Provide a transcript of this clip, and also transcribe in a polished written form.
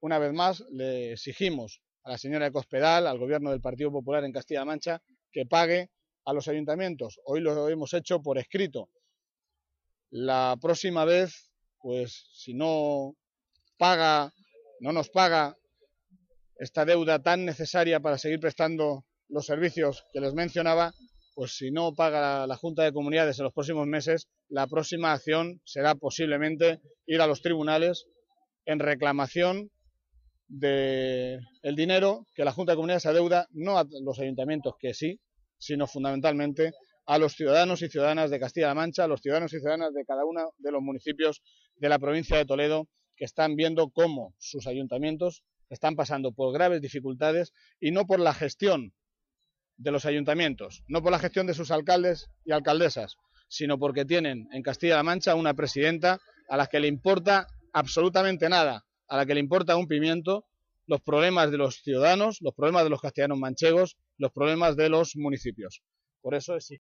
una vez más, le exigimos a la señora de Cospedal, al Gobierno del Partido Popular en Castilla-La Mancha, que pague a los ayuntamientos. Hoy lo hemos hecho por escrito. La próxima vez, pues si no nos paga esta deuda tan necesaria para seguir prestando los servicios que les mencionaba, pues si no paga la Junta de Comunidades en los próximos meses, la próxima acción será posiblemente ir a los tribunales en reclamación del dinero que la Junta de Comunidades adeuda no a los ayuntamientos, que sí, sino fundamentalmente a los ciudadanos y ciudadanas de Castilla-La Mancha, a los ciudadanos y ciudadanas de cada uno de los municipios de la provincia de Toledo, que están viendo cómo sus ayuntamientos están pasando por graves dificultades, y no por la gestión de los ayuntamientos, no por la gestión de sus alcaldes y alcaldesas, sino porque tienen en Castilla-La Mancha una presidenta a la que le importa absolutamente nada, a la que le importa un pimiento los problemas de los ciudadanos, los problemas de los castellanos manchegos, los problemas de los municipios. Por eso